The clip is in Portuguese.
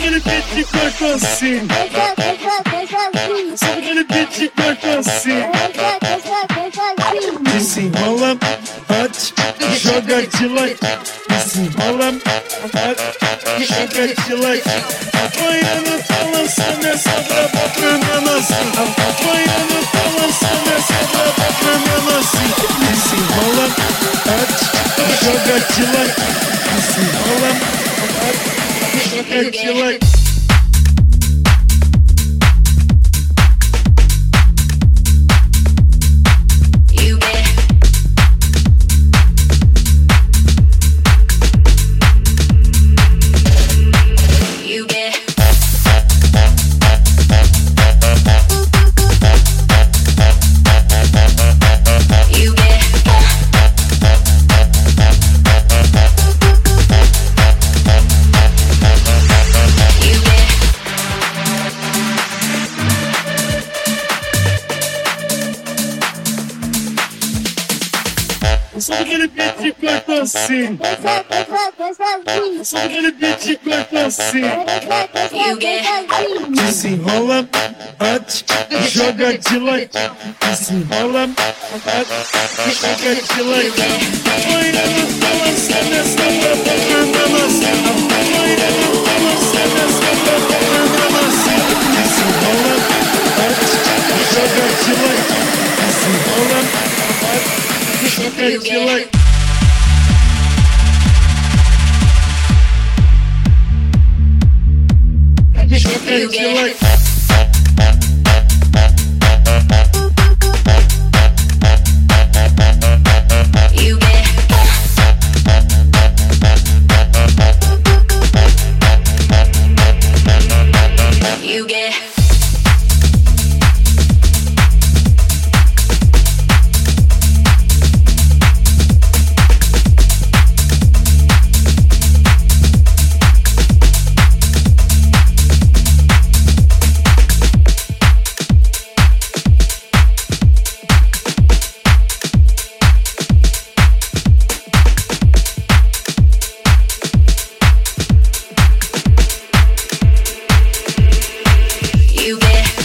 aquele beat de corpo assim. Sobe aquele beat de corpo assim. Desenrola, bate, joga de lado. Desenrola, bate, joga de lado. Apanhando, tá lançando essa braba pra minha nossa. Apanhando, tá lançando essa braba pra minha nossa. Desenrola, bate, joga de lado. Desenrola, bate, joga de lado. Sobe aquele beat de corpo assim. Sobe aquele beat de corpo assim. Desenrola, bate, joga de lado. Desenrola, bate, joga de lado. Apanhando, tá lançando essa braba pra minha nossa. Apanhando, tá lançando essa braba pra minha nossa. Desenrola, bate, joga de lado. Desenrola, bate. Joga de lado. Joga de lado. You get